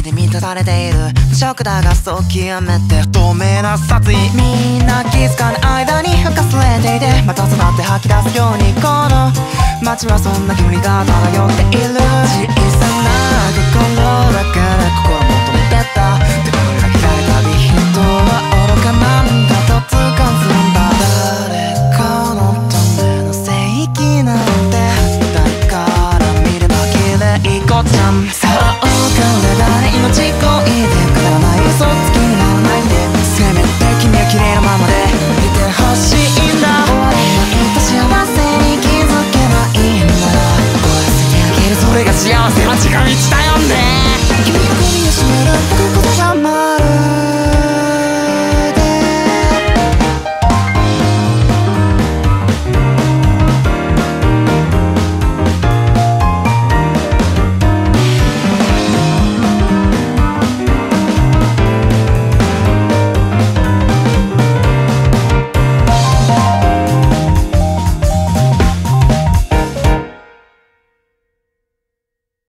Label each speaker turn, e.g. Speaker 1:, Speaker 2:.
Speaker 1: で満たされている無色だがそう極めて不透明な殺意。みんな気づかない間にかすれていてまた詰まって吐き出すようにこの街はそんな煙が漂っている。小さな心だから心求めてた手の裏切られたび人は愚かなんだと痛感するんだ。誰かのための正義なんて誰から見れば綺麗こっちゃん